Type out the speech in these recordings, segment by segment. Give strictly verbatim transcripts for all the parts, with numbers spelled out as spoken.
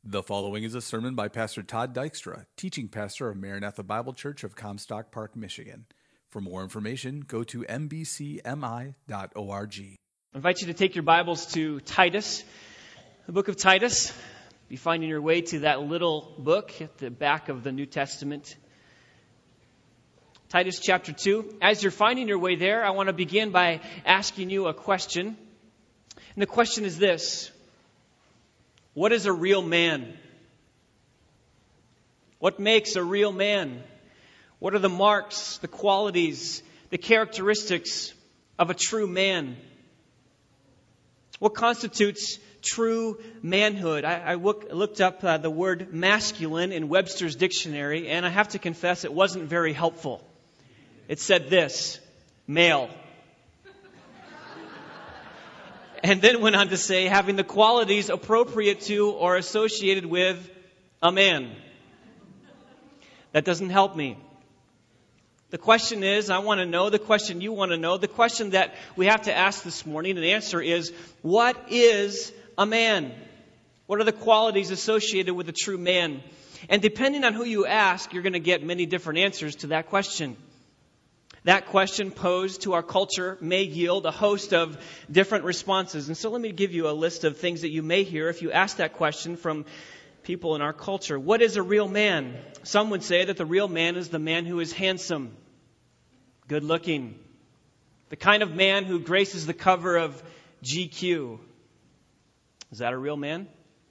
The following is a sermon by Pastor Todd Dykstra, teaching pastor of Maranatha Bible Church of Comstock Park, Michigan. For more information, go to m b c m i dot org. I invite you to take your Bibles to Titus, the book of Titus. Be finding your way to that little book at the back of the New Testament. Titus chapter two. As you're finding your way there, I want to begin by asking you a question. And the question is this: what is a real man? What makes a real man? What are the marks, the qualities, the characteristics of a true man? What constitutes true manhood? I, I look, looked up uh, the word masculine in Webster's dictionary, and I have to confess it wasn't very helpful. It said this: male. And then went on to say, having the qualities appropriate to or associated with a man. That doesn't help me. The question is, I want to know, the question you want to know, the question that we have to ask this morning, and the answer is, what is a man? What are the qualities associated with a true man? And depending on who you ask, you're going to get many different answers to that question. That question posed to our culture may yield a host of different responses. And so let me give you a list of things that you may hear if you ask that question from people in our culture. What is a real man? Some would say that the real man is the man who is handsome, good looking, the kind of man who graces the cover of G Q. Is that a real man?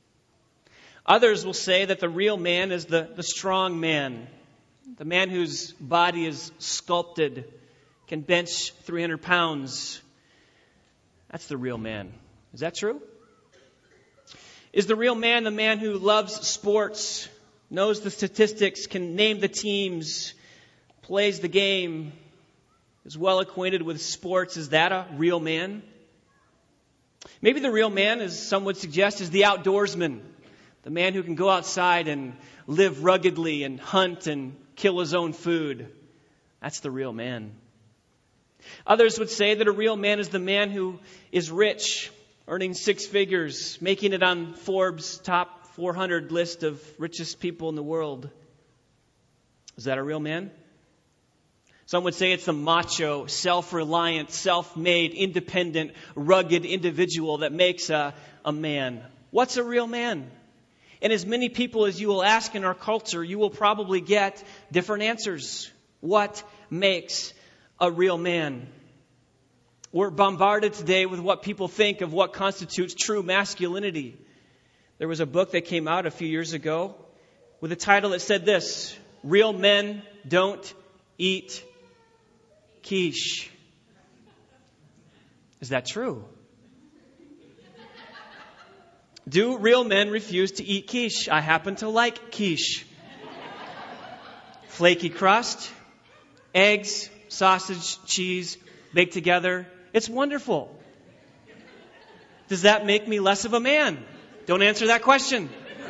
Others will say that the real man is the, the strong man. The man whose body is sculpted, can bench three hundred pounds. That's the real man. Is that true? Is the real man the man who loves sports, knows the statistics, can name the teams, plays the game, is well acquainted with sports? Is that a real man? Maybe the real man, as some would suggest, is the outdoorsman. The man who can go outside and live ruggedly and hunt and kill his own food. That's the real man. Others would say that a real man is the man who is rich, earning six figures, making it on Forbes' top four hundred list of richest people in the world. Is that a real man? Some would say it's the macho, self-reliant, self-made, independent, rugged individual that makes a, a man. What's a real man? And as many people as you will ask in our culture, you will probably get different answers. What makes a real man? We're bombarded today with what people think of what constitutes true masculinity. There was a book that came out a few years ago with a title that said this: Real Men Don't Eat Quiche. Is that true? Do real men refuse to eat quiche? I happen to like quiche. Flaky crust, eggs, sausage, cheese, baked together. It's wonderful. Does that make me less of a man? Don't answer that question.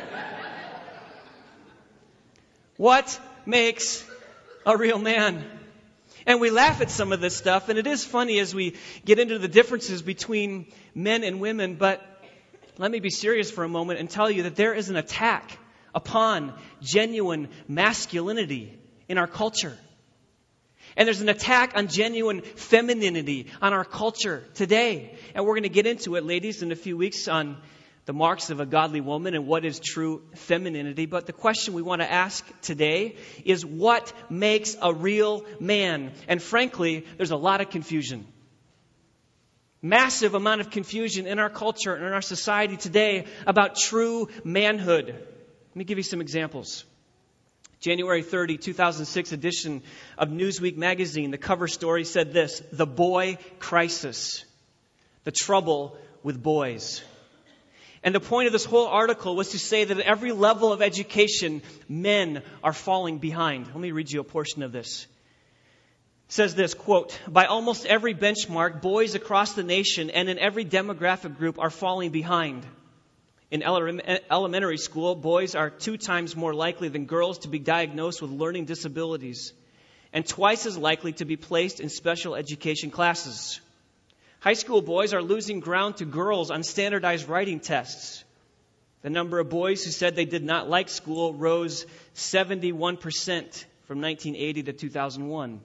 What makes a real man? And we laugh at some of this stuff, and it is funny as we get into the differences between men and women, but let me be serious for a moment and tell you that there is an attack upon genuine masculinity in our culture. And there's an attack on genuine femininity on our culture today. And we're going to get into it, ladies, in a few weeks on the marks of a godly woman and what is true femininity. But the question we want to ask today is, what makes a real man? And frankly, there's a lot of confusion. Massive amount of confusion in our culture and in our society today about true manhood. Let me give you some examples. January thirtieth, two thousand six edition of Newsweek magazine, the cover story said this: The Boy Crisis. The trouble with boys. And the point of this whole article was to say that at every level of education, men are falling behind. Let me read you a portion of this. It says this, quote, by almost every benchmark, boys across the nation and in every demographic group are falling behind. In ele- elementary school, boys are two times more likely than girls to be diagnosed with learning disabilities and twice as likely to be placed in special education classes. High school boys are losing ground to girls on standardized writing tests. The number of boys who said they did not like school rose seventy-one percent from nineteen eighty to two thousand one.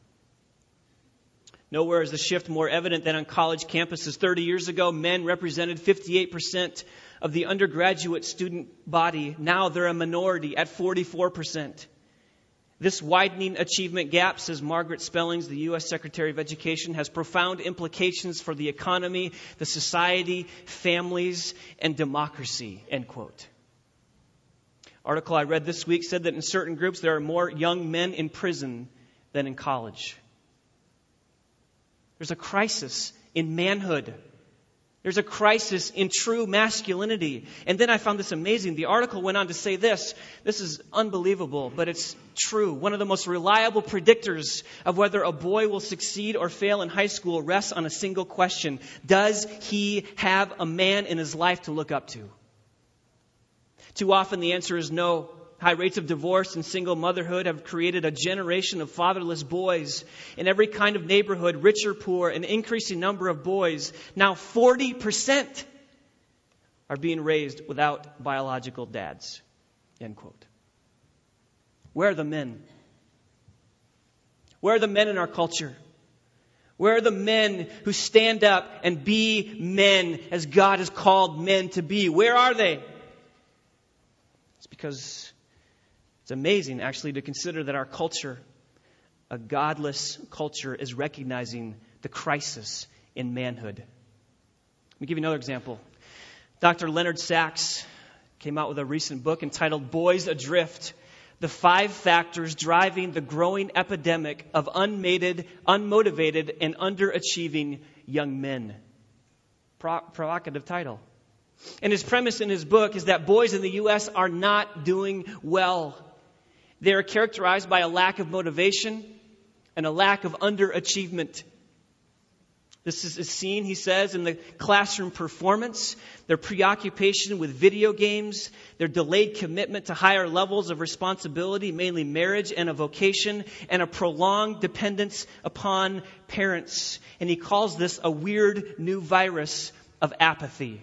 Nowhere is the shift more evident than on college campuses. thirty years ago, men represented fifty-eight percent of the undergraduate student body. Now they're a minority at forty-four percent. This widening achievement gap, says Margaret Spellings, the U S Secretary of Education, has profound implications for the economy, the society, families, and democracy, end quote. Article I read this week said that in certain groups there are more young men in prison than in college. There's a crisis in manhood. There's a crisis in true masculinity. And then I found this amazing. The article went on to say this. This is unbelievable, but it's true. One of the most reliable predictors of whether a boy will succeed or fail in high school rests on a single question. Does he have a man in his life to look up to? Too often the answer is no. High rates of divorce and single motherhood have created a generation of fatherless boys. In every kind of neighborhood, rich or poor, an increasing number of boys, now forty percent, are being raised without biological dads. End quote. Where are the men? Where are the men in our culture? Where are the men who stand up and be men as God has called men to be? Where are they? It's because it's amazing, actually, to consider that our culture, a godless culture, is recognizing the crisis in manhood. Let me give you another example. Doctor Leonard Sachs came out with a recent book entitled Boys Adrift: The Five Factors Driving the Growing Epidemic of Unmated, Unmotivated, and Underachieving Young Men. Pro- provocative title. And his premise in his book is that boys in the U S are not doing well. They are characterized by a lack of motivation and a lack of underachievement. This is seen, he says, in the classroom performance, their preoccupation with video games, their delayed commitment to higher levels of responsibility, mainly marriage and a vocation, and a prolonged dependence upon parents. And he calls this a weird new virus of apathy.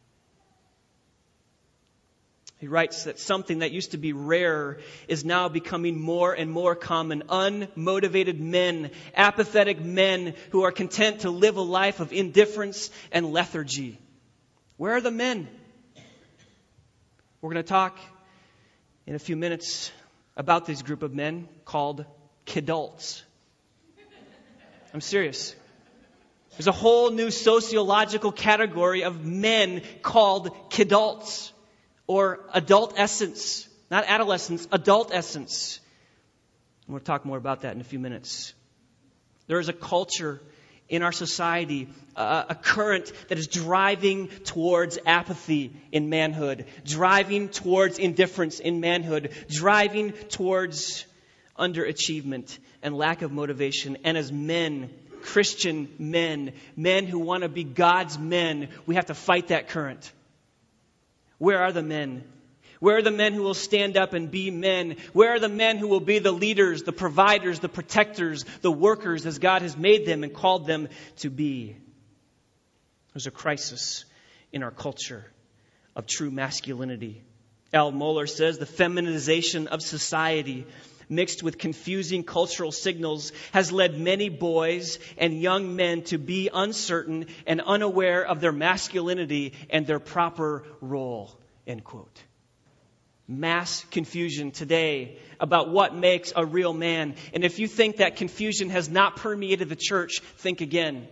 He writes that something that used to be rare is now becoming more and more common. Unmotivated men, apathetic men who are content to live a life of indifference and lethargy. Where are the men? We're going to talk in a few minutes about this group of men called kidults. I'm serious. There's a whole new sociological category of men called kidults. Or adult essence, not adolescence, adult essence. And we'll talk more about that in a few minutes. There is a culture in our society, uh, a current that is driving towards apathy in manhood, driving towards indifference in manhood, driving towards underachievement and lack of motivation. And as men, Christian men, men who want to be God's men, we have to fight that current. Where are the men? Where are the men who will stand up and be men? Where are the men who will be the leaders, the providers, the protectors, the workers as God has made them and called them to be? There's a crisis in our culture of true masculinity. Al Mohler says the feminization of society mixed with confusing cultural signals has led many boys and young men to be uncertain and unaware of their masculinity and their proper role. End quote. Mass confusion today about what makes a real man. And if you think that confusion has not permeated the church, think again.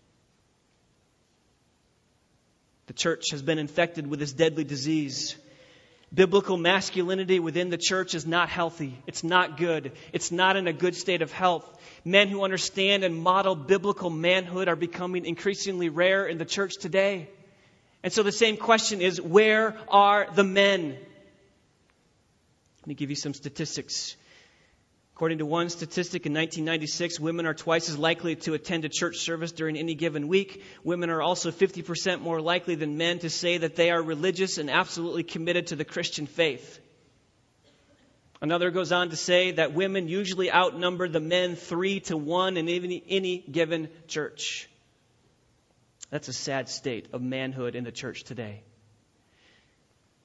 The church has been infected with this deadly disease. Biblical masculinity within the church is not healthy. It's not good. It's not in a good state of health. Men who understand and model biblical manhood are becoming increasingly rare in the church today. And so the same question is, where are the men? Let me give you some statistics. According to one statistic, in nineteen ninety-six, women are twice as likely to attend a church service during any given week. Women are also fifty percent more likely than men to say that they are religious and absolutely committed to the Christian faith. Another goes on to say that women usually outnumber the men three to one in any, any given church. That's a sad state of manhood in the church today.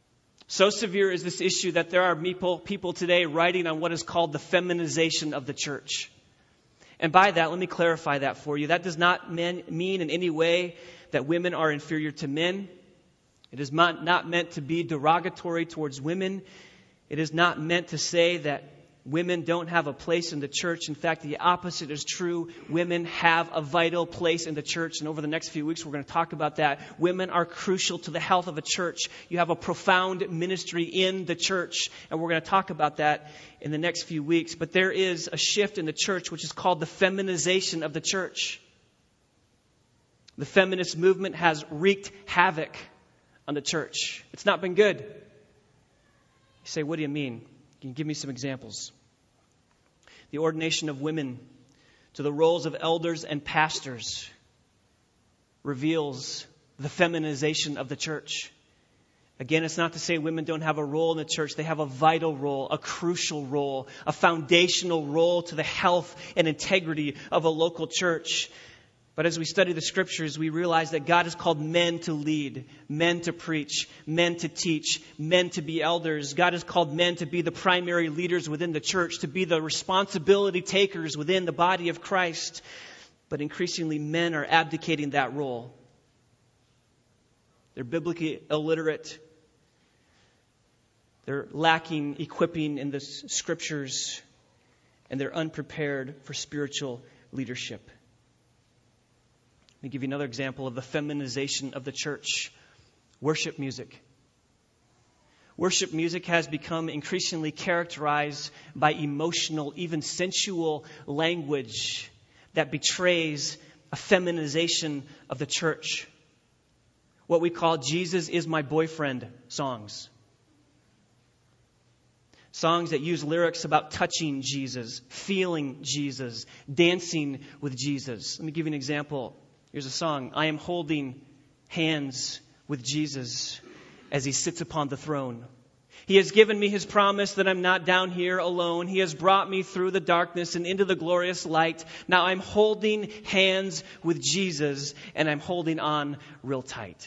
So severe is this issue that there are people, people today writing on what is called the feminization of the church. And by that, let me clarify that for you. That does not mean, mean in any way that women are inferior to men. It is not, not meant to be derogatory towards women. It is not meant to say that women don't have a place in the church. In fact, the opposite is true. Women have a vital place in the church. And over the next few weeks, we're going to talk about that. Women are crucial to the health of a church. You have a profound ministry in the church. And we're going to talk about that in the next few weeks. But there is a shift in the church, which is called the feminization of the church. The feminist movement has wreaked havoc on the church. It's not been good. You say, what do you mean? Can you give me some examples? The ordination of women to the roles of elders and pastors reveals the feminization of the church. Again, it's not to say women don't have a role in the church. They have a vital role, a crucial role, a foundational role to the health and integrity of a local church. But as we study the scriptures, we realize that God has called men to lead, men to preach, men to teach, men to be elders. God has called men to be the primary leaders within the church, to be the responsibility takers within the body of Christ. But increasingly, men are abdicating that role. They're biblically illiterate. They're lacking equipping in the scriptures, and they're unprepared for spiritual leadership. Let me give you another example of the feminization of the church. Worship music. Worship music has become increasingly characterized by emotional, even sensual language that betrays a feminization of the church. What we call Jesus is my boyfriend songs. Songs that use lyrics about touching Jesus, feeling Jesus, dancing with Jesus. Let me give you an example. Here's a song. I am holding hands with Jesus as he sits upon the throne. He has given me his promise that I'm not down here alone. He has brought me through the darkness and into the glorious light. Now I'm holding hands with Jesus, and I'm holding on real tight.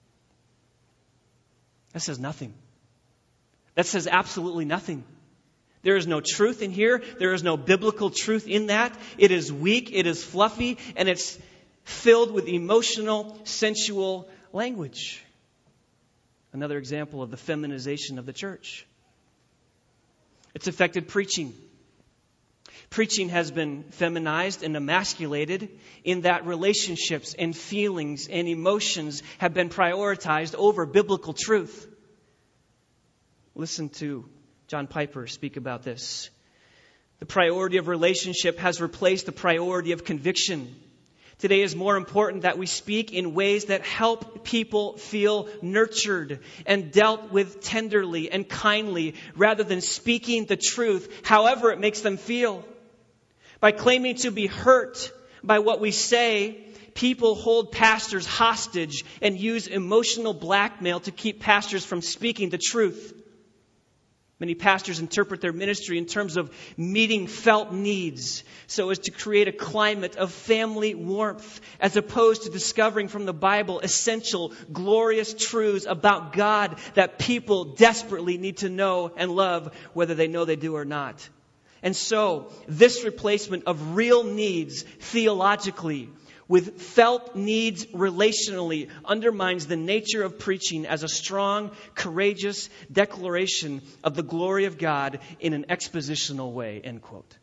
That says nothing. That says absolutely nothing. There is no truth in here. There is no biblical truth in that. It is weak, it is fluffy, and it's filled with emotional, sensual language. Another example of the feminization of the church. It's affected preaching. Preaching has been feminized and emasculated in that relationships and feelings and emotions have been prioritized over biblical truth. Listen to John Piper speak about this. The priority of relationship has replaced the priority of conviction. Today is more important that we speak in ways that help people feel nurtured and dealt with tenderly and kindly rather than speaking the truth, however it makes them feel. By claiming to be hurt by what we say, people hold pastors hostage and use emotional blackmail to keep pastors from speaking the truth. Many pastors interpret their ministry in terms of meeting felt needs so as to create a climate of family warmth as opposed to discovering from the Bible essential, glorious truths about God that people desperately need to know and love whether they know they do or not. And so, this replacement of real needs theologically with felt needs relationally undermines the nature of preaching as a strong, courageous declaration of the glory of God in an expositional way, end quote.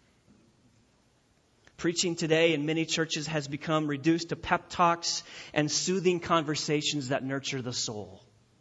Preaching today in many churches has become reduced to pep talks and soothing conversations that nurture the soul.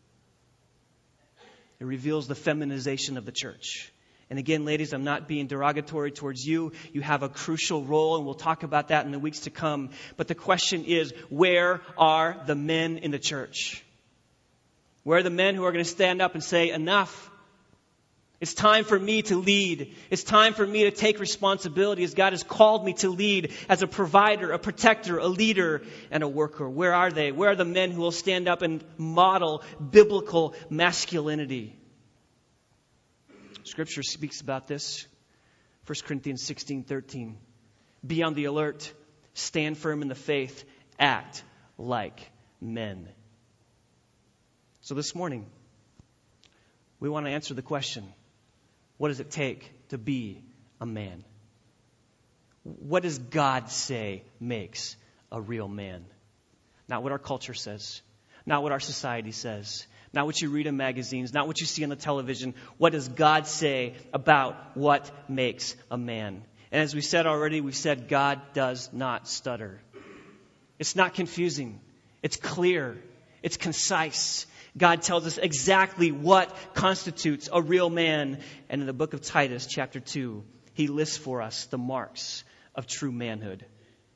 It reveals the feminization of the church. And again, ladies, I'm not being derogatory towards you. You have a crucial role, and we'll talk about that in the weeks to come. But the question is, where are the men in the church? Where are the men who are going to stand up and say, enough? It's time for me to lead. It's time for me to take responsibility as God has called me to lead as a provider, a protector, a leader, and a worker. Where are they? Where are the men who will stand up and model biblical masculinity? Scripture speaks about this. First Corinthians sixteen thirteen. Be on the alert. Stand firm in the faith. Act like men. So this morning, we want to answer the question, what does it take to be a man? What does God say makes a real man? Not what our culture says, not what our society says, not what you read in magazines, not what you see on the television. What does God say about what makes a man? And as we said already, we said God does not stutter. It's not confusing. It's clear. It's concise. God tells us exactly what constitutes a real man. And in the book of Titus, chapter two, he lists for us the marks of true manhood.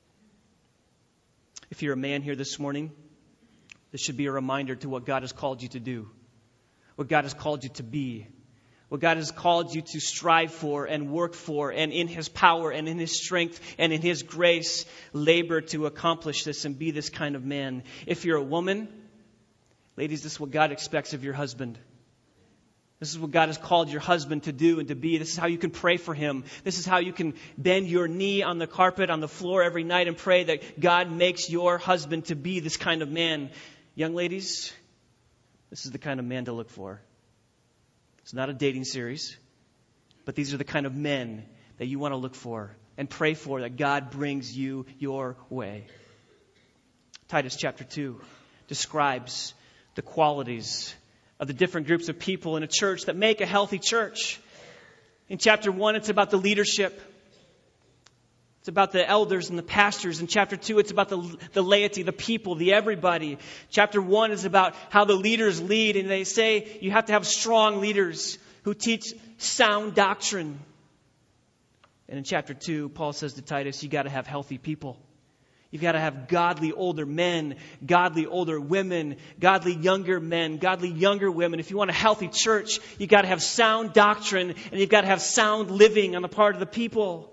If you're a man here this morning, this should be a reminder to what God has called you to do, what God has called you to be, what God has called you to strive for and work for, and in His power and in His strength and in His grace, labor to accomplish this and be this kind of man. If you're a woman, ladies, this is what God expects of your husband. This is what God has called your husband to do and to be. This is how you can pray for him. This is how you can bend your knee on the carpet, on the floor every night and pray that God makes your husband to be this kind of man. Young ladies, this is the kind of man to look for. It's not a dating series, but these are the kind of men that you want to look for and pray for, that God brings you your way. Titus chapter two describes the qualities of the different groups of people in a church that make a healthy church. In chapter one, it's about the leadership. It's about the elders and the pastors. In chapter two, it's about the, the laity, the people, the everybody. Chapter one is about how the leaders lead. And they say you have to have strong leaders who teach sound doctrine. And in chapter two, Paul says to Titus, you got to have healthy people. You've got to have godly older men, godly older women, godly younger men, godly younger women. If you want a healthy church, you've got to have sound doctrine and you've got to have sound living on the part of the people.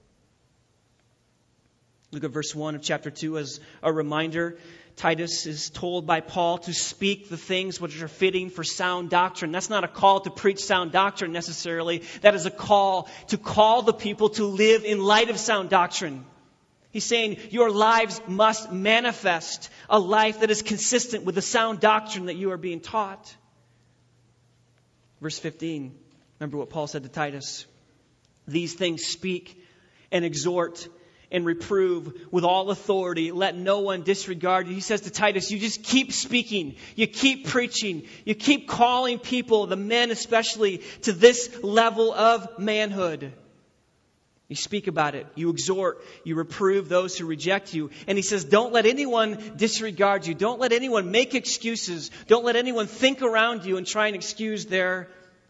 Look at verse one of chapter two as a reminder. Titus is told by Paul to speak the things which are fitting for sound doctrine. That's not a call to preach sound doctrine necessarily. That is a call to call the people to live in light of sound doctrine. He's saying your lives must manifest a life that is consistent with the sound doctrine that you are being taught. Verse fifteen, remember what Paul said to Titus. These things speak and exhort and reprove with all authority. Let no one disregard you. He says to Titus, you just keep speaking. You keep preaching. You keep calling people, the men especially, to this level of manhood. You speak about it. You exhort. You reprove those who reject you. And he says, don't let anyone disregard you. Don't let anyone make excuses. Don't let anyone think around you and try and excuse their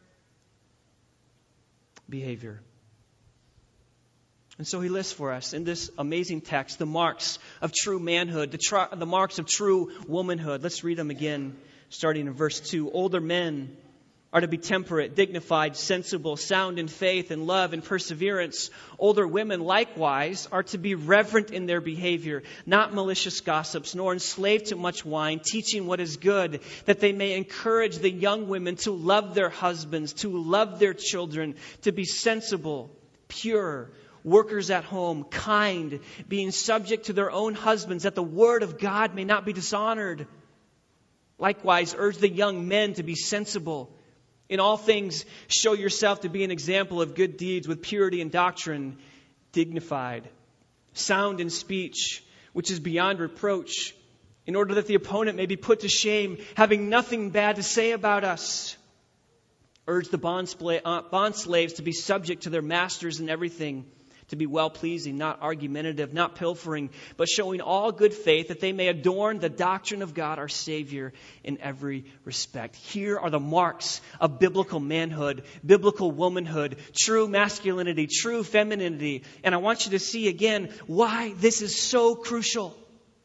behavior. And so he lists for us in this amazing text the marks of true manhood, the, tr- the marks of true womanhood. Let's read them again, starting in verse two. Older men are to be temperate, dignified, sensible, sound in faith and love and perseverance. Older women likewise are to be reverent in their behavior, not malicious gossips, nor enslaved to much wine, teaching what is good, that they may encourage the young women to love their husbands, to love their children, to be sensible, pure, workers at home, kind, being subject to their own husbands, that the word of God may not be dishonored. Likewise, urge the young men to be sensible. In all things, show yourself to be an example of good deeds with purity and doctrine, dignified, sound in speech, which is beyond reproach, in order that the opponent may be put to shame, having nothing bad to say about us. Urge the bond, spla- uh, bond slaves to be subject to their masters in everything, to be well-pleasing, not argumentative, not pilfering, but showing all good faith, that they may adorn the doctrine of God our Savior in every respect. Here are the marks of biblical manhood, biblical womanhood, true masculinity, true femininity. And I want you to see again why this is so crucial.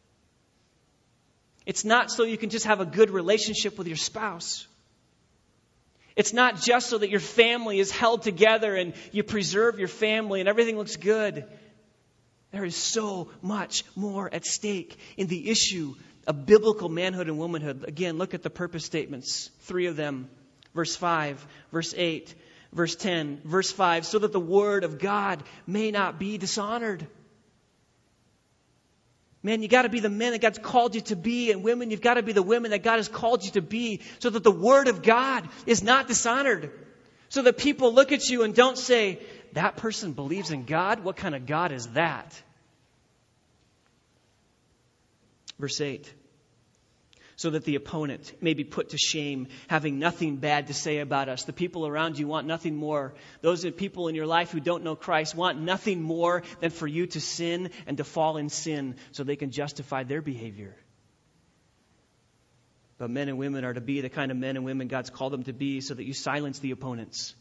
It's not so you can just have a good relationship with your spouse. It's not just so that your family is held together and you preserve your family and everything looks good. There is so much more at stake in the issue of biblical manhood and womanhood. Again, look at the purpose statements. Three of them. Verse five, verse eight, verse ten. Verse five, so that the word of God may not be dishonored. Man, you got to be the men that God's called you to be. And women, you've got to be the women that God has called you to be, so that the Word of God is not dishonored. So that people look at you and don't say, that person believes in God? What kind of God is that? Verse eight. So that the opponent may be put to shame, having nothing bad to say about us. The people around you want nothing more. Those people in your life who don't know Christ want nothing more than for you to sin and to fall in sin so they can justify their behavior. But men and women are to be the kind of men and women God's called them to be, so that you silence the opponents,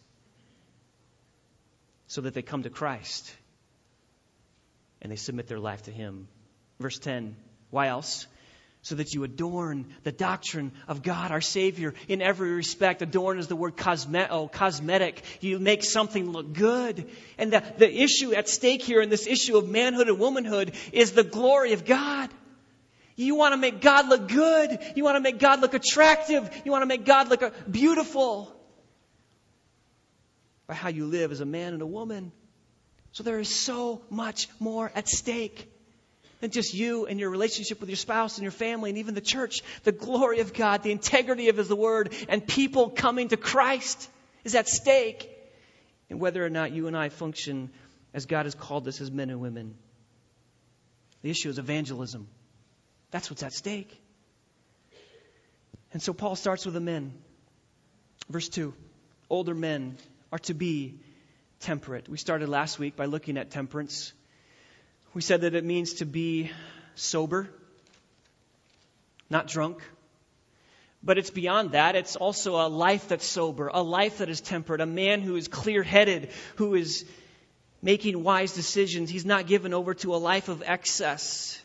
so that they come to Christ and they submit their life to Him. Verse ten, why else? So that you adorn the doctrine of God, our Savior, in every respect. Adorn is the word cosmeto, cosmetic. You make something look good. And the, the issue at stake here in this issue of manhood and womanhood is the glory of God. You want to make God look good. You want to make God look attractive. You want to make God look beautiful by how you live as a man and a woman. So there is so much more at stake than just you and your relationship with your spouse and your family and even the church. The glory of God, the integrity of His Word, and people coming to Christ is at stake. And whether or not you and I function as God has called us as men and women. The issue is evangelism. That's what's at stake. And so Paul starts with the men. Verse two, older men are to be temperate. We started last week by looking at temperance. We said that it means to be sober, not drunk. But it's beyond that. It's also a life that's sober, a life that is temperate, a man who is clear-headed, who is making wise decisions. He's not given over to a life of excess.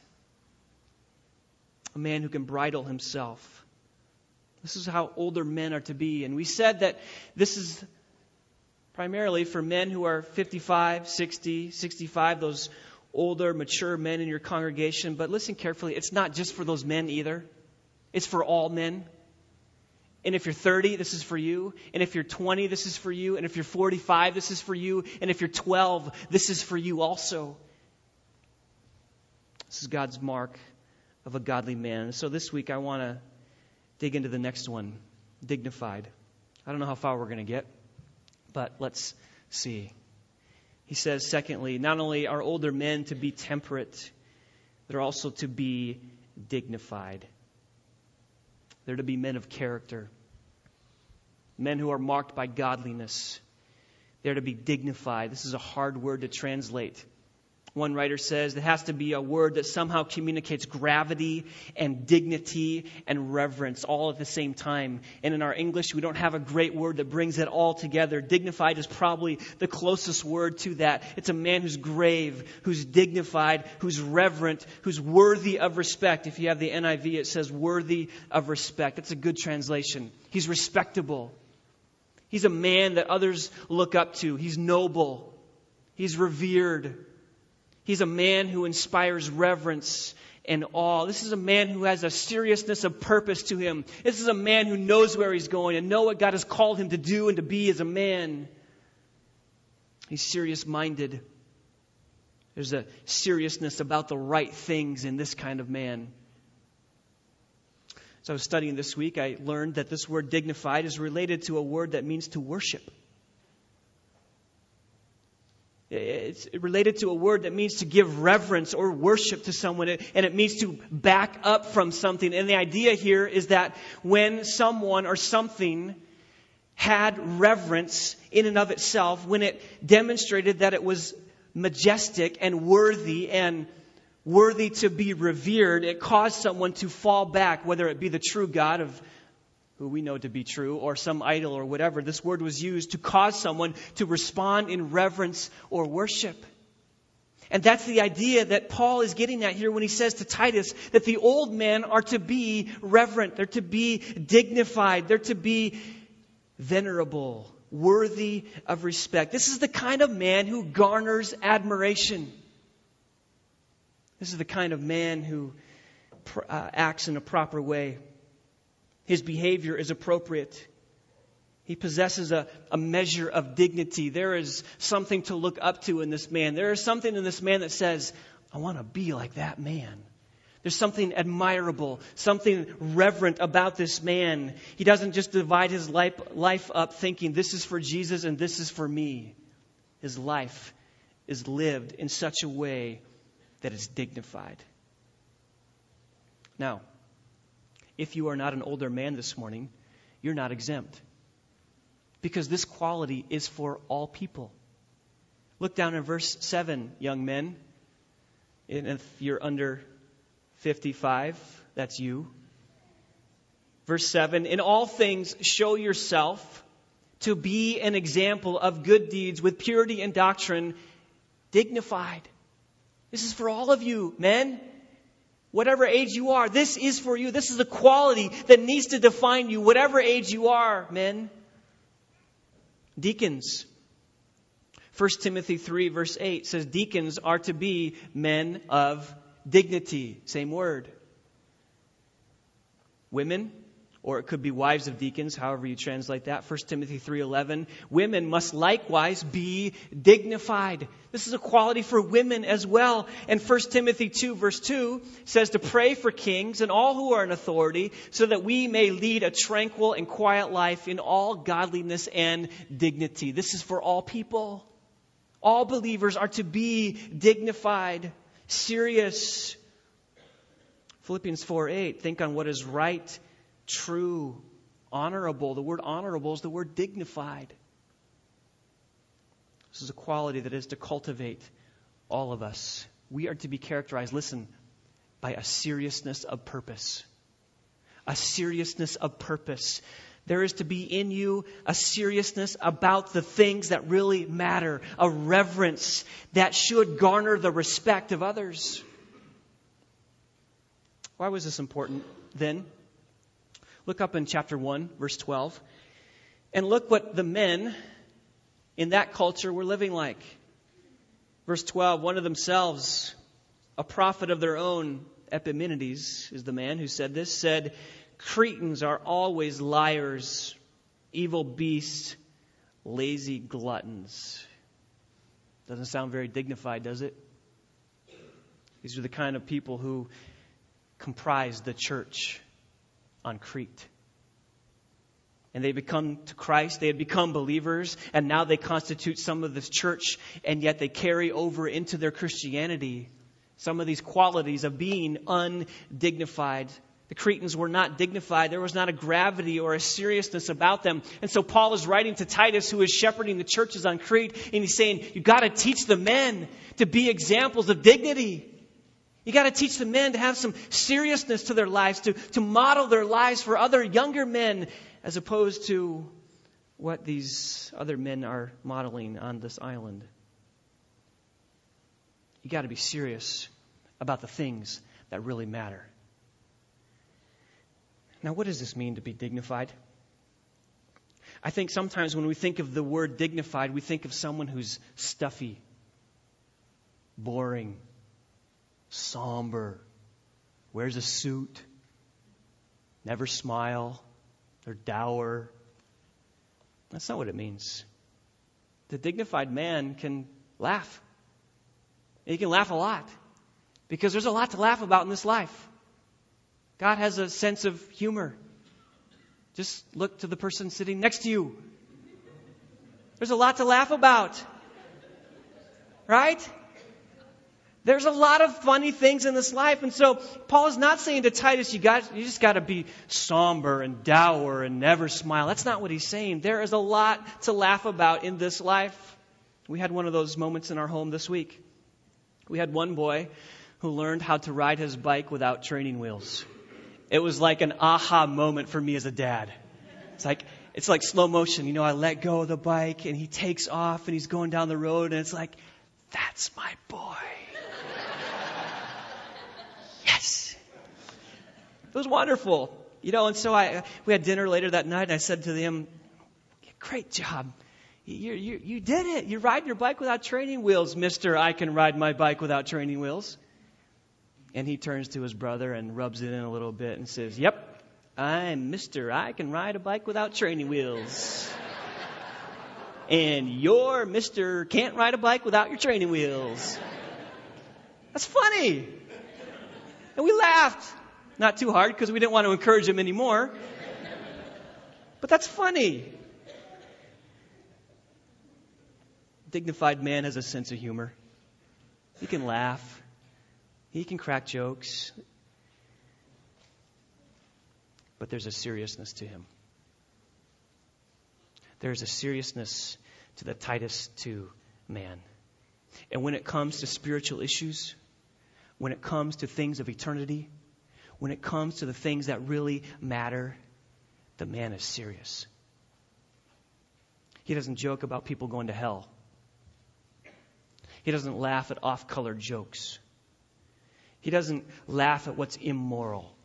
A man who can bridle himself. This is how older men are to be. And we said that this is primarily for men who are fifty-five, sixty, sixty-five, those older, mature men in your congregation. But listen carefully, it's not just for those men either. It's for all men. And if you're thirty, this is for you. And if you're twenty, this is for you. And if you're forty-five, this is for you. And if you're twelve, this is for you also. This is God's mark of a godly man. So this week I want to dig into the next one, dignified. I don't know how far we're going to get, but let's see. He says, secondly, not only are older men to be temperate, they're also to be dignified. They're to be men of character, men who are marked by godliness. They're to be dignified. This is a hard word to translate. One writer says it has to be a word that somehow communicates gravity and dignity and reverence all at the same time. And in our English, we don't have a great word that brings it all together. Dignified is probably the closest word to that. It's a man who's grave, who's dignified, who's reverent, who's worthy of respect. If you have the N I V, it says worthy of respect. That's a good translation. He's respectable. He's a man that others look up to. He's noble. He's revered. He's a man who inspires reverence and awe. This is a man who has a seriousness of purpose to him. This is a man who knows where he's going and knows what God has called him to do and to be as a man. He's serious-minded. There's a seriousness about the right things in this kind of man. So I was studying this week. I learned that this word dignified is related to a word that means to worship. It's related to a word that means to give reverence or worship to someone, and it means to back up from something. And the idea here is that when someone or something had reverence in and of itself, when it demonstrated that it was majestic and worthy and worthy to be revered, it caused someone to fall back, whether it be the true God of who we know to be true, or some idol or whatever. This word was used to cause someone to respond in reverence or worship. And that's the idea that Paul is getting at here when he says to Titus that the old men are to be reverent, they're to be dignified, they're to be venerable, worthy of respect. This is the kind of man who garners admiration. This is the kind of man who uh, acts in a proper way. His behavior is appropriate. He possesses a, a measure of dignity. There is something to look up to in this man. There is something in this man that says, I want to be like that man. There's something admirable, something reverent about this man. He doesn't just divide his life, life up thinking this is for Jesus and this is for me. His life is lived in such a way that it's dignified. Now, if you are not an older man this morning, you're not exempt. Because this quality is for all people. Look down in verse seven, young men. And if you're under fifty-five, that's you. Verse seven, in all things show yourself to be an example of good deeds with purity and doctrine, dignified. This is for all of you, men. Whatever age you are, this is for you. This is the quality that needs to define you, whatever age you are, men. Deacons. First Timothy three verse eight says deacons are to be men of dignity. Same word. Women, or it could be wives of deacons, however you translate that. First Timothy three eleven. Women must likewise be dignified. This is a quality for women as well. And First Timothy two verse two says to pray for kings and all who are in authority so that we may lead a tranquil and quiet life in all godliness and dignity. This is for all people. All believers are to be dignified, serious. Philippians four eight, think on what is right, true, honorable. The word honorable is the word dignified. This is a quality that is to cultivate all of us. We are to be characterized, listen, by a seriousness of purpose. A seriousness of purpose. There is to be in you a seriousness about the things that really matter. A reverence that should garner the respect of others. Why was this important then? Look up in chapter one, verse twelve. And look what the men in that culture were living like. Verse twelve, one of themselves, a prophet of their own, Epimenides is the man who said this, said, Cretans are always liars, evil beasts, lazy gluttons. Doesn't sound very dignified, does it? These are the kind of people who comprise the church on Crete. And they become to Christ, they had become believers, and now they constitute some of this church, and yet they carry over into their Christianity some of these qualities of being undignified. The Cretans were not dignified. There was not a gravity or a seriousness about them. And so Paul is writing to Titus, who is shepherding the churches on Crete, and he's saying, you've got to teach the men to be examples of dignity. You got to teach the men to have some seriousness to their lives, to, to model their lives for other younger men, as opposed to what these other men are modeling on this island. You got to be serious about the things that really matter. Now, what does this mean to be dignified? I think sometimes when we think of the word dignified, we think of someone who's stuffy, boring, somber, wears a suit, never smile, they're dour. That's not what it means. The dignified man can laugh. He can laugh a lot because there's a lot to laugh about in this life. God has a sense of humor. Just look to the person sitting next to you. There's a lot to laugh about. Right? There's a lot of funny things in this life. And so Paul is not saying to Titus, you got, you just got to be somber and dour and never smile. That's not what he's saying. There is a lot to laugh about in this life. We had one of those moments in our home this week. We had one boy who learned how to ride his bike without training wheels. It was like an aha moment for me as a dad. It's like, it's like slow motion. You know, I let go of the bike and he takes off and he's going down the road and it's like, that's my boy. Yes. It was wonderful. You know, and so I, we had dinner later that night and I said to him, great job. You, you, you did it. You're riding your bike without training wheels, Mister I can ride my bike without training wheels. And he turns to his brother and rubs it in a little bit and says, yep, I'm Mister I can ride a bike without training wheels. And you're Mister can't ride a bike without your training wheels. That's funny. And we laughed. Not too hard because we didn't want to encourage him anymore. But that's funny. Dignified man has a sense of humor. He can laugh. He can crack jokes. But there's a seriousness to him. There's a seriousness to the Titus two man. And when it comes to spiritual issues, when it comes to things of eternity, when it comes to the things that really matter, the man is serious. He doesn't joke about people going to hell. He doesn't laugh at off-color jokes. He doesn't laugh at what's immoral.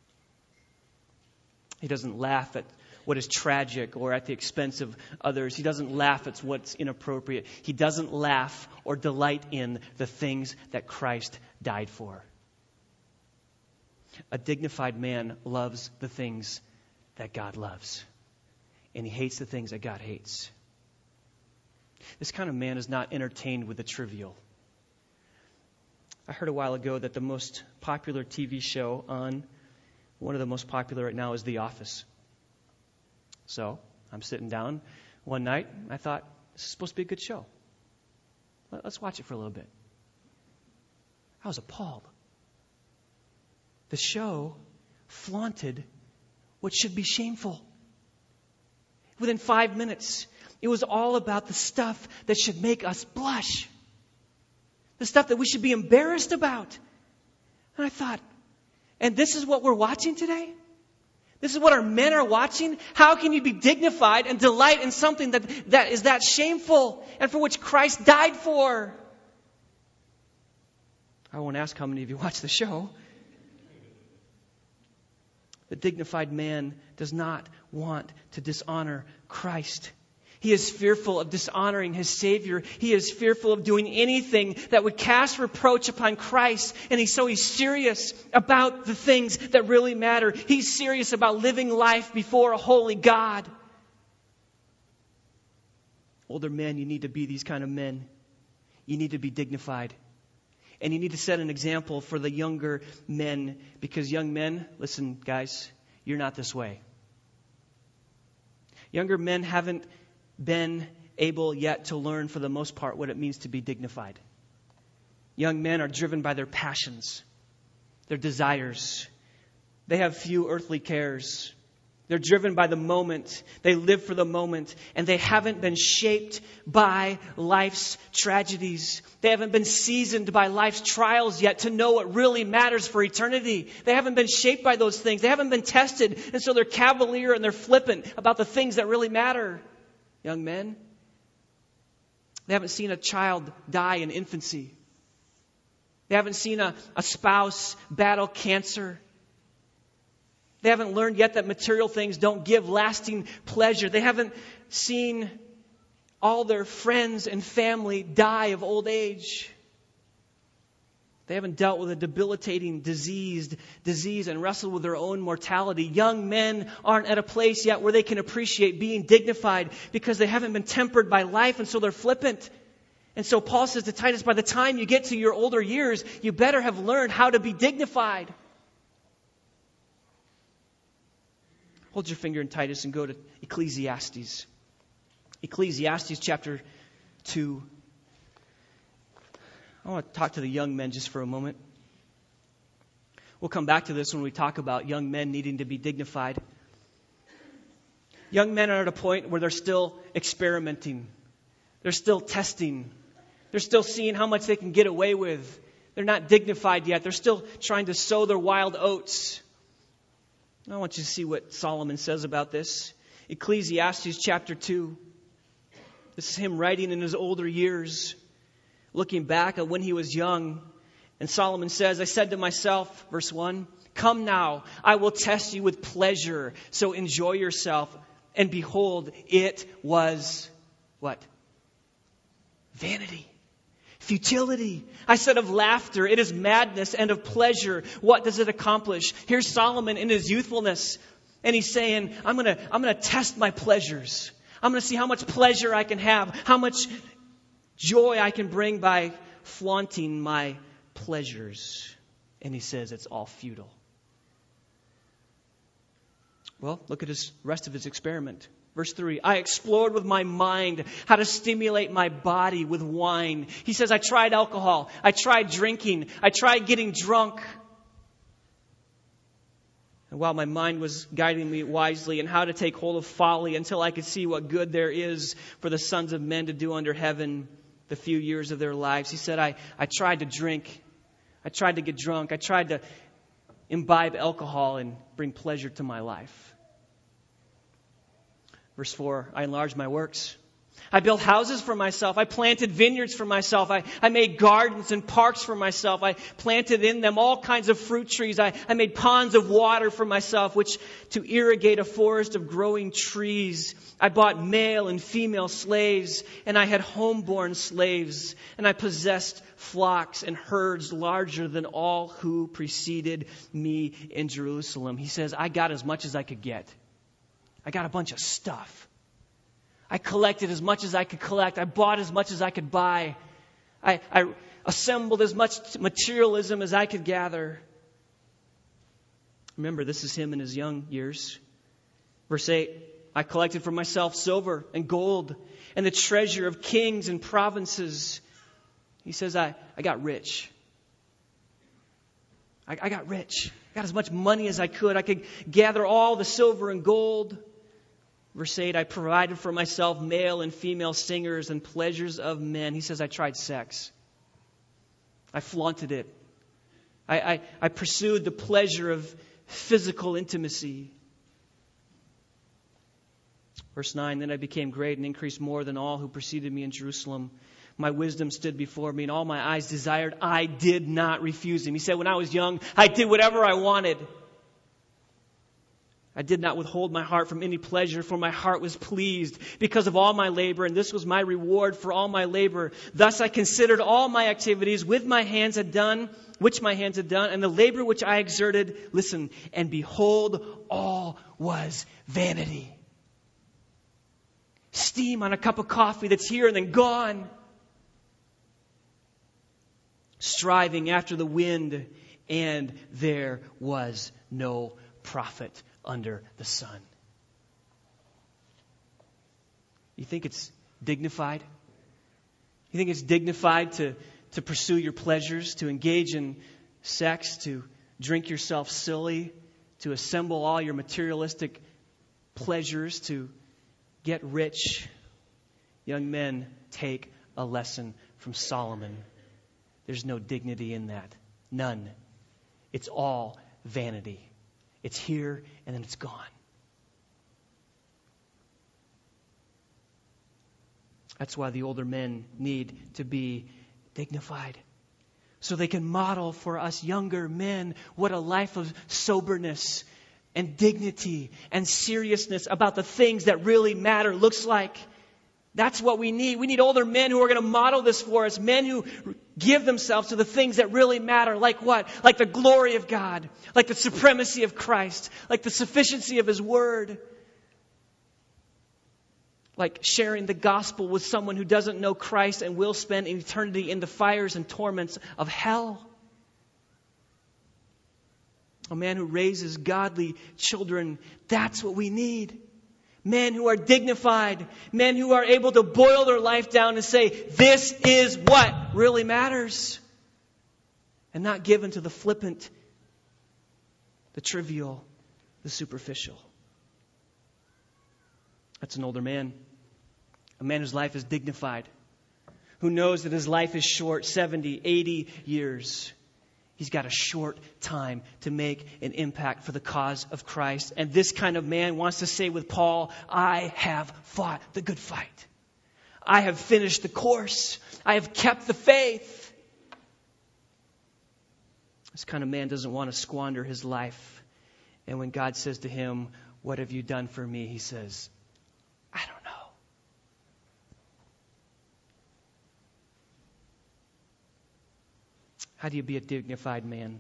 He doesn't laugh at what is tragic or at the expense of others. He doesn't laugh at what's inappropriate. He doesn't laugh or delight in the things that Christ died for. A dignified man loves the things that God loves. And he hates the things that God hates. This kind of man is not entertained with the trivial. I heard a while ago that the most popular T V show on, one of the most popular right now is The Office. So I'm sitting down one night. I thought, this is supposed to be a good show. Let's watch it for a little bit. I was appalled. The show flaunted what should be shameful. Within five minutes, it was all about the stuff that should make us blush. The stuff that we should be embarrassed about. And I thought, and this is what we're watching today? This is what our men are watching? How can you be dignified and delight in something that, that is that shameful and for which Christ died for? I won't ask how many of you watch the show. The dignified man does not want to dishonor Christ. He is fearful of dishonoring his Savior. He is fearful of doing anything that would cast reproach upon Christ. And he, so he's serious about the things that really matter. He's serious about living life before a holy God. Older men, you need to be these kind of men. You need to be dignified. And you need to set an example for the younger men. Because young men, listen guys, you're not this way. Younger men haven't been able yet to learn for the most part what it means to be dignified. Young men are driven by their passions, their desires. They have few earthly cares. They're driven by the moment. They live for the moment. And they haven't been shaped by life's tragedies. They haven't been seasoned by life's trials yet to know what really matters for eternity. They haven't been shaped by those things. They haven't been tested. And so they're cavalier and they're flippant about the things that really matter. Young men, they haven't seen a child die in infancy. They haven't seen a, a spouse battle cancer. They haven't learned yet that material things don't give lasting pleasure. They haven't seen all their friends and family die of old age. They haven't dealt with a debilitating diseased disease and wrestled with their own mortality. Young men aren't at a place yet where they can appreciate being dignified because they haven't been tempered by life, and so they're flippant. And so Paul says to Titus, by the time you get to your older years, you better have learned how to be dignified. Hold your finger in Titus and go to Ecclesiastes. Ecclesiastes chapter two. I want to talk to the young men just for a moment. We'll come back to this when we talk about young men needing to be dignified. Young men are at a point where they're still experimenting. They're still testing. They're still seeing how much they can get away with. They're not dignified yet. They're still trying to sow their wild oats. I want you to see what Solomon says about this. Ecclesiastes chapter two. This is him writing in his older years, looking back at when he was young. And Solomon says, I said to myself, verse one, come now, I will test you with pleasure. So enjoy yourself. And behold, it was what? Vanity. Futility. I said of laughter, it is madness, and of pleasure, what does it accomplish? Here's Solomon in his youthfulness, and he's saying, I'm going to I'm going to test my pleasures. I'm going to see how much pleasure I can have, how much joy I can bring by flaunting my pleasures. And he says it's all futile. Well, look at his rest of his experiment. Verse three, I explored with my mind how to stimulate my body with wine. He says, I tried alcohol. I tried drinking. I tried getting drunk. And while my mind was guiding me wisely in how to take hold of folly until I could see what good there is for the sons of men to do under heaven the few years of their lives, he said, I, I tried to drink. I tried to get drunk. I tried to imbibe alcohol and bring pleasure to my life. Verse four, I enlarged my works. I built houses for myself. I planted vineyards for myself. I, I made gardens and parks for myself. I planted in them all kinds of fruit trees. I, I made ponds of water for myself, which to irrigate a forest of growing trees. I bought male and female slaves, and I had homeborn slaves, and I possessed flocks and herds larger than all who preceded me in Jerusalem. He says, I got as much as I could get. I got a bunch of stuff. I collected as much as I could collect. I bought as much as I could buy. I, I assembled as much materialism as I could gather. Remember, this is him in his young years. Verse eight, I collected for myself silver and gold and the treasure of kings and provinces. He says, I, I got rich. I, I got rich. I got as much money as I could. I could gather all the silver and gold. Verse eight, I provided for myself male and female singers and pleasures of men. He says, I tried sex. I flaunted it. I, I, I pursued the pleasure of physical intimacy. Verse nine, then I became great and increased more than all who preceded me in Jerusalem. My wisdom stood before me and all my eyes desired. I did not refuse him. He said, when I was young, I did whatever I wanted. I did not withhold my heart from any pleasure, for my heart was pleased because of all my labor, and this was my reward for all my labor. Thus I considered all my activities with my hands had done, which my hands had done, and the labor which I exerted, listen, and behold, all was vanity. Steam on a cup of coffee that's here and then gone. Striving after the wind, and there was no profit under the sun. You think it's dignified? You think it's dignified to, to pursue your pleasures, to engage in sex, to drink yourself silly, to assemble all your materialistic pleasures, to get rich? Young men, take a lesson from Solomon. There's no dignity in that. None. It's all vanity. It's here and then it's gone. That's why the older men need to be dignified. So they can model for us younger men what a life of soberness and dignity and seriousness about the things that really matter looks like. That's what we need. We need older men who are going to model this for us. Men who give themselves to the things that really matter. Like what? Like the glory of God. Like the supremacy of Christ. Like the sufficiency of His Word. Like sharing the gospel with someone who doesn't know Christ and will spend an eternity in the fires and torments of hell. A man who raises godly children. That's what we need. Men who are dignified. Men who are able to boil their life down and say, this is what really matters. And not given to the flippant, the trivial, the superficial. That's an older man. A man whose life is dignified. Who knows that his life is short, seventy, eighty years. He's got a short time to make an impact for the cause of Christ. And this kind of man wants to say with Paul, I have fought the good fight. I have finished the course. I have kept the faith. This kind of man doesn't want to squander his life. And when God says to him, what have you done for me? He says, I don't know. How do you be a dignified man?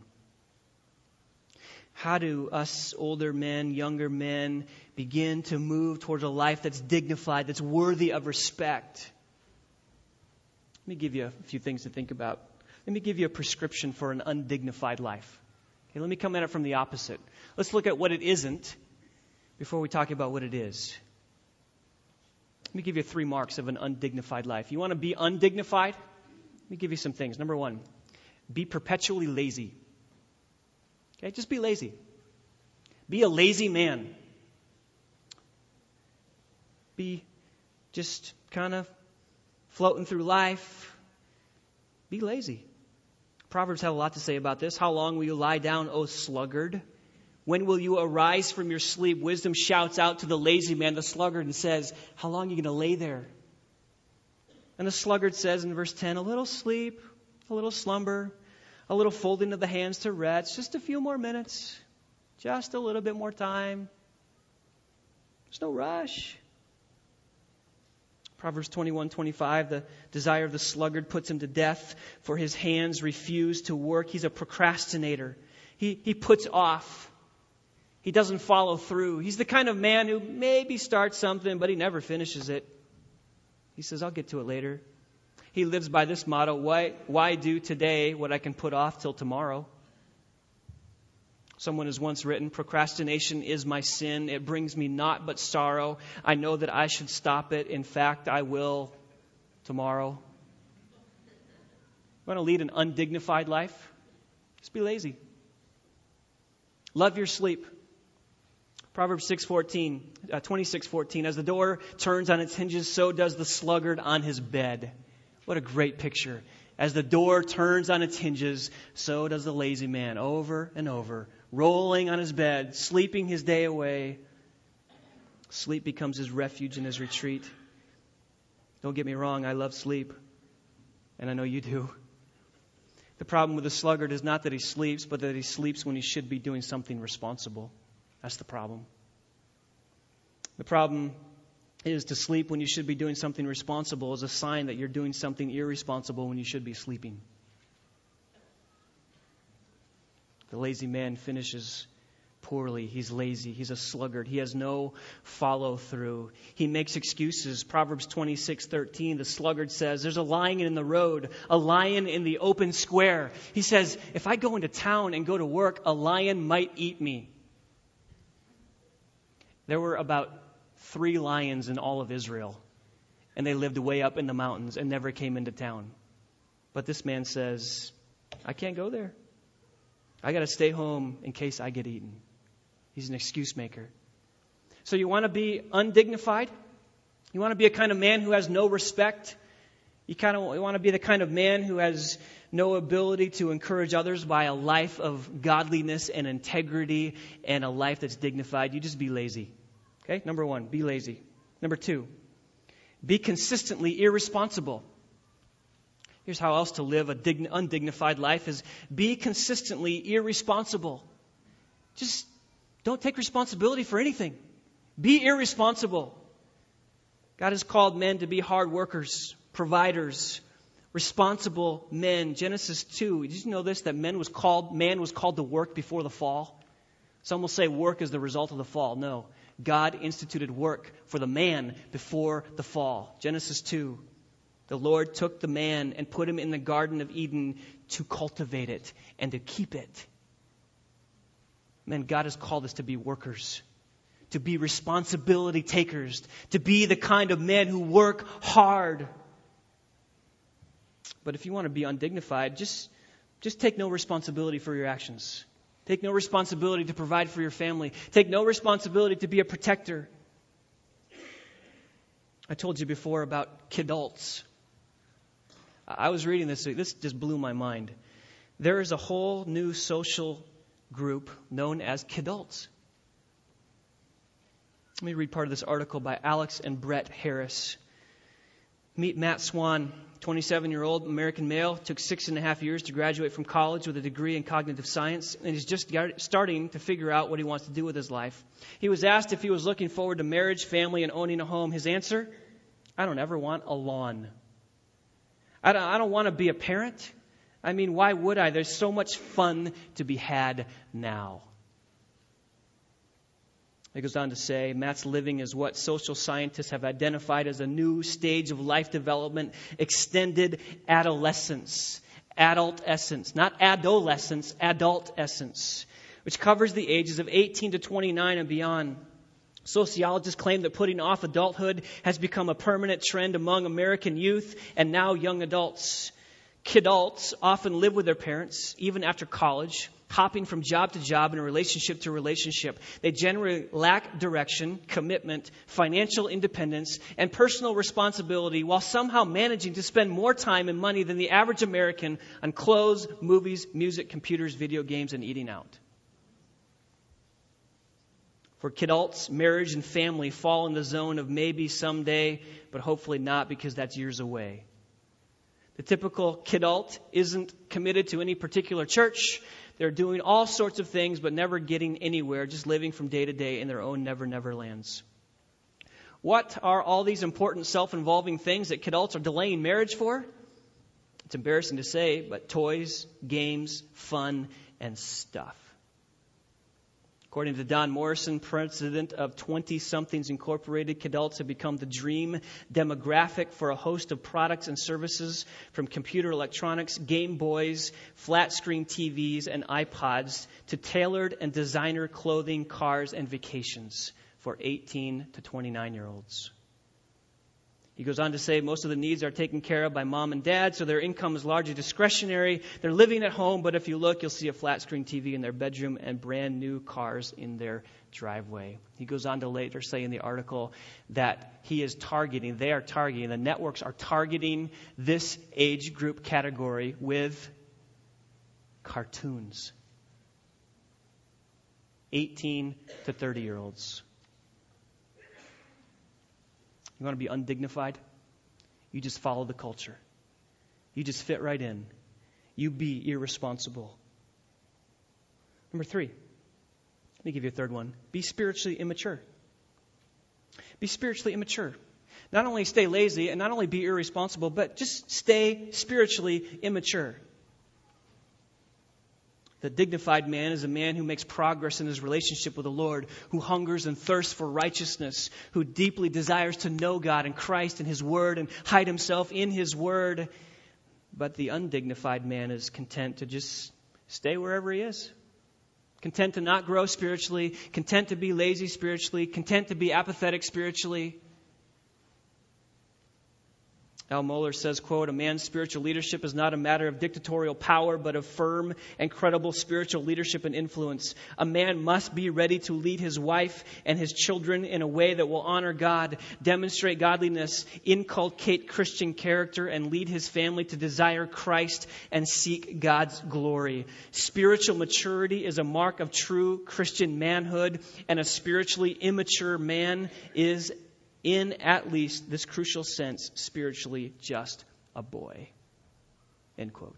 How do us older men, younger men, begin to move towards a life that's dignified, that's worthy of respect? Let me give you a few things to think about. Let me give you a prescription for an undignified life. Okay, let me come at it from the opposite. Let's look at what it isn't before we talk about what it is. Let me give you three marks of an undignified life. You want to be undignified? Let me give you some things. Number one, be perpetually lazy. Okay, just be lazy. Be a lazy man. Be just kind of floating through life. Be lazy. Proverbs have a lot to say about this. How long will you lie down, O sluggard? When will you arise from your sleep? Wisdom shouts out to the lazy man, the sluggard, and says, how long are you going to lay there? And the sluggard says in verse ten, a little sleep, a little slumber, a little folding of the hands to rest, just a few more minutes, just a little bit more time. There's no rush. Proverbs twenty-one twenty-five, the desire of the sluggard puts him to death, for his hands refuse to work. He's a procrastinator. He, he puts off. He doesn't follow through. He's the kind of man who maybe starts something, but he never finishes it. He says, I'll get to it later. He lives by this motto, why, why do today what I can put off till tomorrow? Someone has once written, procrastination is my sin. It brings me naught but sorrow. I know that I should stop it. In fact, I will tomorrow. Want to lead an undignified life? Just be lazy. Love your sleep. Proverbs six fourteen, uh, twenty-six fourteen, as the door turns on its hinges, so does the sluggard on his bed. What a great picture. As the door turns on its hinges, so does the lazy man over and over, rolling on his bed, sleeping his day away. Sleep becomes his refuge and his retreat. Don't get me wrong, I love sleep, and I know you do. The problem with the sluggard is not that he sleeps, but that he sleeps when he should be doing something responsible. That's the problem. The problem is to sleep when you should be doing something responsible is a sign that you're doing something irresponsible when you should be sleeping. The lazy man finishes poorly. He's lazy. He's a sluggard. He has no follow through. He makes excuses. Proverbs twenty-six thirteen, the sluggard says, there's a lion in the road, a lion in the open square. He says, if I go into town and go to work, a lion might eat me. There were about three lions in all of Israel, and they lived way up in the mountains and never came into town. But this man says, I can't go there. I got to stay home in case I get eaten. He's an excuse maker. So you want to be undignified? You want to be a kind of man who has no respect? You kind of want to be the kind of man who has no ability to encourage others by a life of godliness and integrity and a life that's dignified? You just be lazy. Okay, number one, be lazy. Number two, be consistently irresponsible. Here's how else to live a dign- undignified life is be consistently irresponsible. Just don't take responsibility for anything. Be irresponsible. God has called men to be hard workers, providers, responsible men. Genesis two, did you know this, that man was called, man was called to work before the fall? Some will say work is the result of the fall. No. God instituted work for the man before the fall. Genesis two. The Lord took the man and put him in the Garden of Eden to cultivate it and to keep it. Man, God has called us to be workers, to be responsibility takers, to be the kind of men who work hard. But if you want to be undignified, just, just take no responsibility for your actions. Take no responsibility to provide for your family. Take no responsibility to be a protector. I told you before about kidults. I was reading this. This just blew my mind. There is a whole new social group known as kidults. Let me read part of this article by Alex and Brett Harris. Meet Matt Swan, twenty-seven-year-old American male, took six and a half years to graduate from college with a degree in cognitive science, and he's just starting to figure out what he wants to do with his life. He was asked if he was looking forward to marriage, family, and owning a home. His answer, I don't ever want a lawn. I don't, I don't want to be a parent. I mean, why would I? There's so much fun to be had now. It goes on to say, Matt's living is what social scientists have identified as a new stage of life development, extended adolescence. adult essence, not adolescence, adult essence, which covers the ages of eighteen to twenty-nine and beyond. Sociologists claim that putting off adulthood has become a permanent trend among American youth and now young adults. Kidults often live with their parents, even after college, hopping from job to job and relationship to relationship. They generally lack direction, commitment, financial independence, and personal responsibility while somehow managing to spend more time and money than the average American on clothes, movies, music, computers, video games, and eating out. For kidults, marriage and family fall in the zone of maybe someday, but hopefully not, because that's years away. The typical kidult isn't committed to any particular church. They're doing all sorts of things, but never getting anywhere, just living from day to day in their own never-never lands. What are all these important self-involving things that kidults are delaying marriage for? It's embarrassing to say, but toys, games, fun, and stuff. According to Don Morrison, president of twenty-somethings Incorporated, kidults have become the dream demographic for a host of products and services, from computer electronics, Game Boys, flat-screen T Vs, and iPods, to tailored and designer clothing, cars, and vacations for eighteen to twenty-nine-year-olds. He goes on to say most of the needs are taken care of by mom and dad, so their income is largely discretionary. They're living at home, but if you look, you'll see a flat-screen T V in their bedroom and brand new cars in their driveway. He goes on to later say in the article that he is targeting, they are targeting, the networks are targeting this age group category with cartoons. eighteen to thirty-year-olds. You want to be undignified? You just follow the culture. You just fit right in. You be irresponsible. Number three. Let me give you a third one. Be spiritually immature. Be spiritually immature. Not only stay lazy and not only be irresponsible, but just stay spiritually immature. The dignified man is a man who makes progress in his relationship with the Lord, who hungers and thirsts for righteousness, who deeply desires to know God and Christ and His Word and hide himself in His Word. But the undignified man is content to just stay wherever he is. Content to not grow spiritually, content to be lazy spiritually, content to be apathetic spiritually. Al Mohler says, quote, "A man's spiritual leadership is not a matter of dictatorial power, but of firm and credible spiritual leadership and influence. A man must be ready to lead his wife and his children in a way that will honor God, demonstrate godliness, inculcate Christian character, and lead his family to desire Christ and seek God's glory. Spiritual maturity is a mark of true Christian manhood, and a spiritually immature man is, in at least this crucial sense, spiritually just a boy." End quote.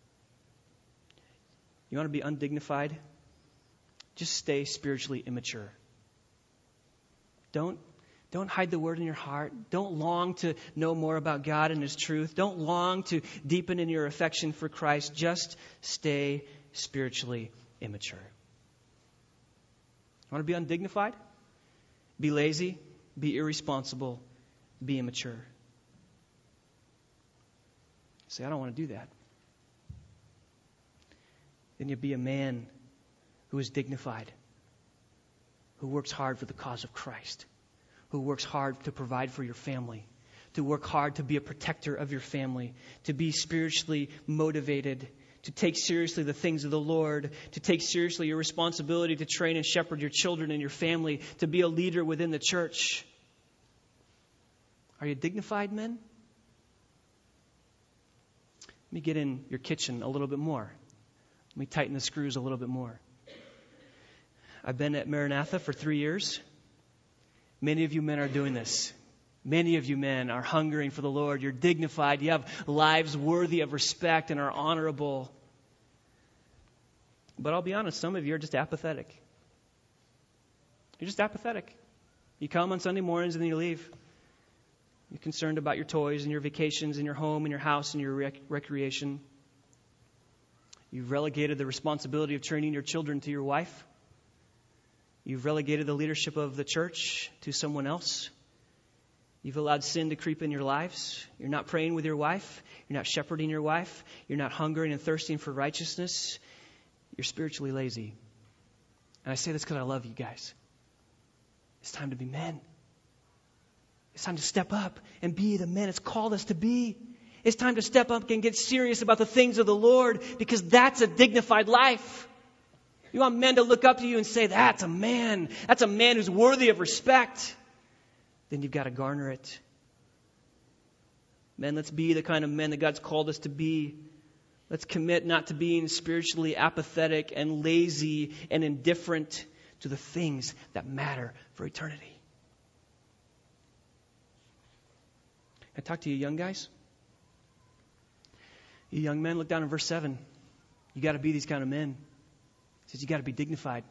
You want to be undignified? Just stay spiritually immature. Don't, don't hide the word in your heart. Don't long to know more about God and His truth. Don't long to deepen in your affection for Christ. Just stay spiritually immature. You want to be undignified? Be lazy? Be irresponsible, be immature. Say, I don't want to do that. Then you be a man who is dignified, who works hard for the cause of Christ, who works hard to provide for your family, to work hard to be a protector of your family, to be spiritually motivated, to take seriously the things of the Lord, to take seriously your responsibility to train and shepherd your children and your family, to be a leader within the church. Are you dignified, men? Let me get in your kitchen a little bit more. Let me tighten the screws a little bit more. I've been at Maranatha for three years. Many of you men are doing this. Many of you men are hungering for the Lord. You're dignified. You have lives worthy of respect and are honorable. But I'll be honest, some of you are just apathetic. You're just apathetic. You come on Sunday mornings and then you leave. You're concerned about your toys and your vacations and your home and your house and your rec- recreation. You've relegated the responsibility of training your children to your wife. You've relegated the leadership of the church to someone else. You've allowed sin to creep in your lives. You're not praying with your wife. You're not shepherding your wife. You're not hungering and thirsting for righteousness. You're spiritually lazy. And I say this because I love you guys. It's time to be men. It's time to step up and be the men it's called us to be. It's time to step up and get serious about the things of the Lord, because that's a dignified life. You want men to look up to you and say, that's a man. That's a man who's worthy of respect. Then you've got to garner it. Men, let's be the kind of men that God's called us to be. Let's commit not to being spiritually apathetic and lazy and indifferent to the things that matter for eternity. I talk to you young guys. You young men, look down in verse seven. You got to be these kind of men. It says you got to be dignified.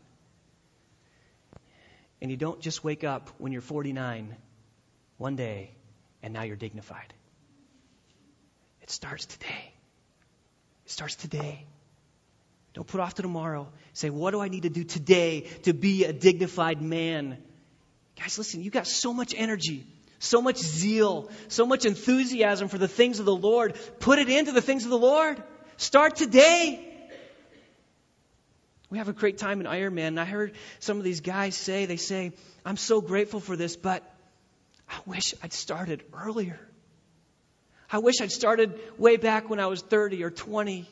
And you don't just wake up when you're forty-nine one day and now you're dignified. It starts today. It starts today. Don't put off to tomorrow. Say, what do I need to do today to be a dignified man? Guys, listen, you got so much energy, so much zeal, so much enthusiasm for the things of the Lord. Put it into the things of the Lord. Start today. We have a great time in Ironman, and I heard some of these guys say, they say, I'm so grateful for this, but I wish I'd started earlier. I wish I'd started way back when I was thirty or twenty.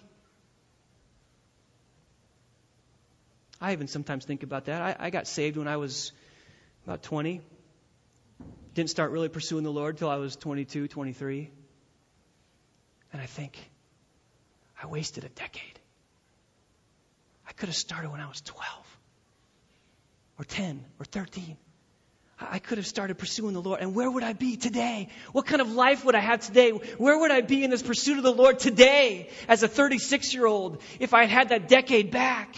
I even sometimes think about that. I, I got saved when I was about twenty. Didn't start really pursuing the Lord till I was twenty-two, twenty-three. And I think, I wasted a decade. I could have started when I was twelve or ten or thirteen. I could have started pursuing the Lord. And where would I be today? What kind of life would I have today? Where would I be in this pursuit of the Lord today as a thirty-six-year-old if I had had that decade back?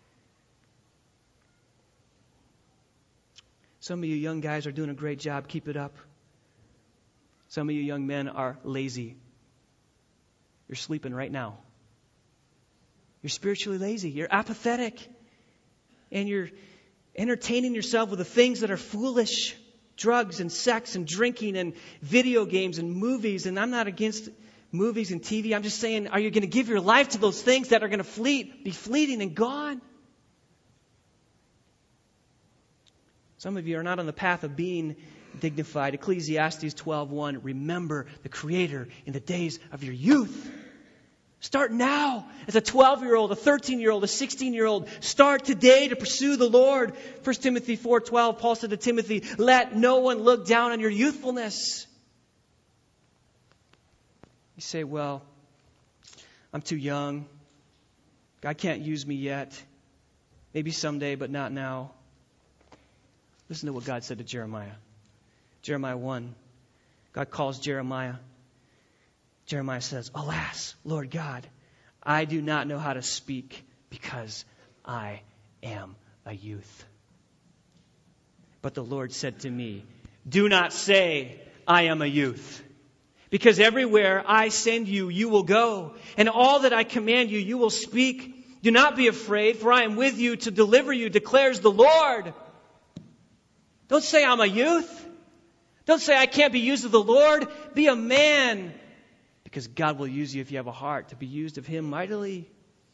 Some of you young guys are doing a great job. Keep it up. Some of you young men are lazy. You're sleeping right now. You're spiritually lazy. You're apathetic. And you're entertaining yourself with the things that are foolish. Drugs and sex and drinking and video games and movies. And I'm not against movies and T V. I'm just saying, are you going to give your life to those things that are going to fleet, be fleeting and gone? Some of you are not on the path of being dignified. Ecclesiastes twelve one, remember the Creator in the days of your youth. Start now as a twelve-year-old, a thirteen-year-old, a sixteen-year-old. Start today to pursue the Lord. First Timothy four twelve, Paul said to Timothy, let no one look down on your youthfulness. You say, well, I'm too young. God can't use me yet. Maybe someday, but not now. Listen to what God said to Jeremiah. Jeremiah one. God calls Jeremiah. Jeremiah says, alas, Lord God, I do not know how to speak because I am a youth. But the Lord said to me, do not say I am a youth. Because everywhere I send you, you will go. And all that I command you, you will speak. Do not be afraid, for I am with you to deliver you, declares the Lord. Don't say I'm a youth. Don't say I can't be used of the Lord. Be a man. Because God will use you if you have a heart to be used of Him mightily.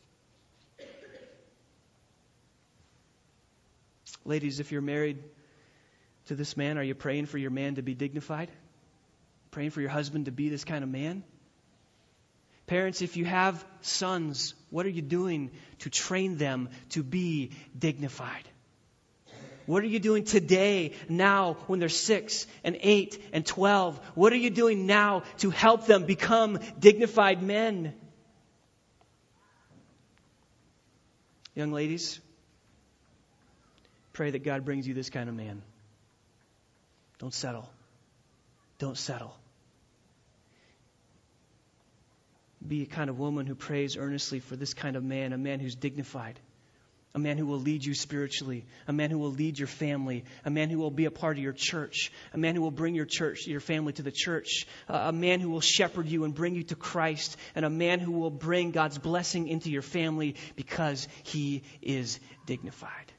Ladies, if you're married to this man, are you praying for your man to be dignified? Praying for your husband to be this kind of man? Parents, if you have sons, what are you doing to train them to be dignified? What are you doing today, now, when they're six and eight and twelve? What are you doing now to help them become dignified men? Young ladies, pray that God brings you this kind of man. Don't settle. Don't settle. Be a kind of woman who prays earnestly for this kind of man, a man who's dignified. A man who will lead you spiritually. A man who will lead your family. A man who will be a part of your church. A man who will bring your church, your family to the church. A man who will shepherd you and bring you to Christ. And a man who will bring God's blessing into your family because he is dignified.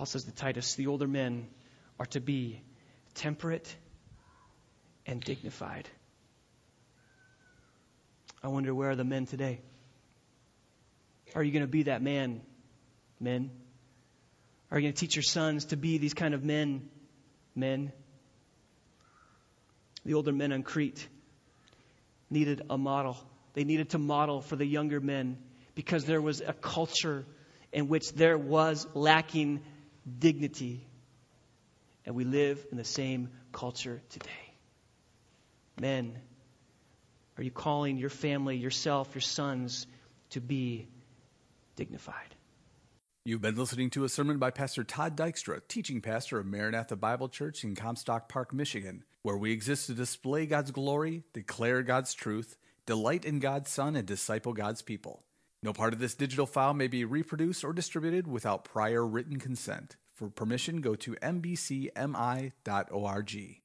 Paul says to Titus, the older men are to be temperate and dignified. I wonder, where are the men today? Are you going to be that man, men? Are you going to teach your sons to be these kind of men, men? The older men on Crete needed a model. They needed to model for the younger men because there was a culture in which there was lacking dignity. And we live in the same culture today. Men, are you calling your family, yourself, your sons to be dignified? You've been listening to a sermon by Pastor Todd Dykstra, teaching pastor of Maranatha Bible Church in Comstock Park, Michigan, where we exist to display God's glory, declare God's truth, delight in God's Son, and disciple God's people. No part of this digital file may be reproduced or distributed without prior written consent. For permission, go to m b c m i dot org.